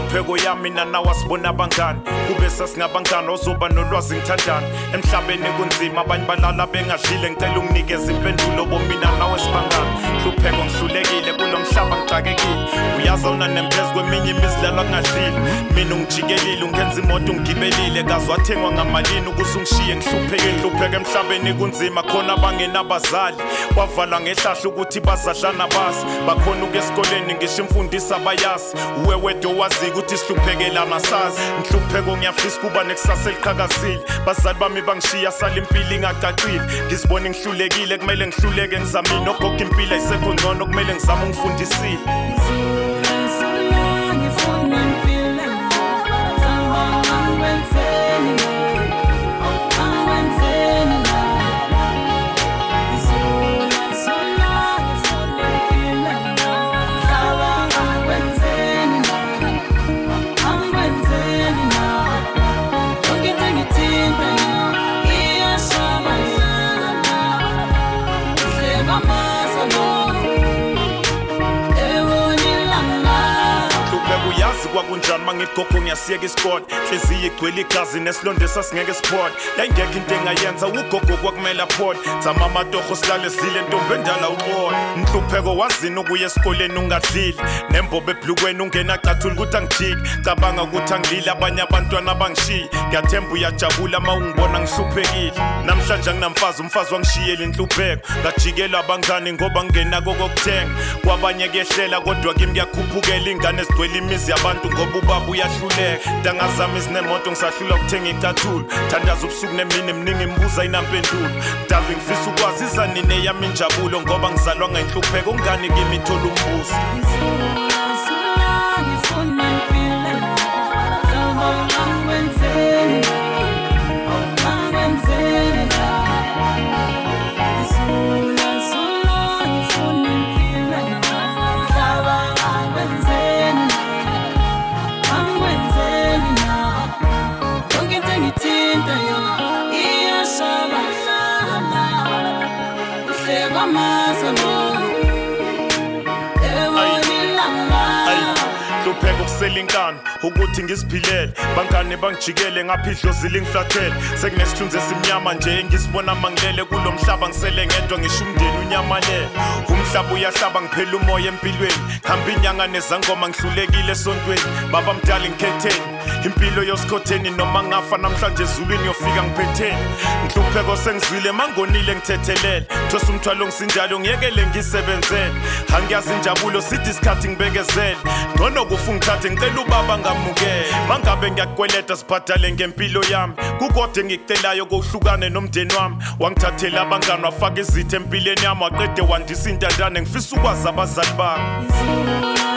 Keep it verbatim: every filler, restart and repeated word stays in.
Nhlupheko yami nana wasibona abangani kube sasingabangani ozoba nolwazi ngithandana emhlabeni kunzima abanye balala bengadlile ngicela unginikeze impendulo bomina nawe sibangani nhlupheko ngihlulekile kulomhlaba ngixakekile uyazona nempezi kweminye imizilalo kungadlile mina ungijikelile ungenza imoto ungibelile kaze wathengwa ngamalini ukusungishiye ngihlupheke nhlupheke emhlabeni kunzima khona bangenabazali wavala ngehlahla ukuthi bazadlana basi bakhona ukesikoleni ngisho imfundisi abayazi uwe wedwa wazi ukuthi sihluphekela sazi nhlupheko ngiyafisa kuba nekusasa eliqhakazile bazali bami bangishiya sala impilo ingacacile ngizibona ngihlulekile kumele ngihluleke ngizamini ogogo impilo ayisekho ngcono kumele ngizame ungifundisile kwakunjani mangigogo ngiyasiyeka isikole hleziyo igcwele igazi nesilonde sasingeke siphola yayingekho into engayenza ugogo kwakumele aphole zama amatoho silale sidlile ntombi endala uxola nhlupheko wazini ukuya esikoleni ungadlile nembobo ebhlukweni ungenacathula ukuthi angijiki cabanga ukuthi angilile abanye abantwana abangishiye ngiyathemba uyajabula uma ungibona ngihluphekile namhlanje nginamfazi umfazi wangishiyela inhlupheko ngajikela abangani ngoba ngingenako kokuthenga kwabanye kuyehlela kodwa kimi ngiyakhuphukela ingane ezigcwele imizi yabantu ngoba ubaba uyahluleka ntangazami isinemoto ngisahlula ukuthenga icathulo thandaza ubusuku nemini eminingi imbuza inampendulo kudala ngifisa ukwazi izanine yami injabulo ngoba ngizalwa ngenhlupheko ungani kimi ithola umbuzo nhlupheko kuselinkani ukuthi ngiziphilele bangane bangijikele ngaphidlo zilingiflathele sekunesithunzi esimnyama nje ngisibona mangilele kulomhlaba ngisele ngedwa ngisho umndeni unyamalele umhlaba uyahlaba ngiphela umoya empilweni hamba inyanga nezangoma ngihlulekile esontweni baba mdala ngikhetheni impilo yosikhotheni noma ngafa namhlanje ezulwini yofika ngiphetheni nhlupheko sengizwile mangonile ngithethelele thosa umthwalo ngisinjalo ngiyekele ngisebenzele angiyazi injabulo sithi isikhathi ngibekezele ngcono kufa ngithathe ngicela ubaba ngamukele mangabe ngiyakweleta sibhadale ngempilo yami kukode ngikucelayo kohlukane nomndeni wami wangithathela abangani wafaka izitha empilweni yami waqede wandisa intandane ngifisa ukwazi abazali bami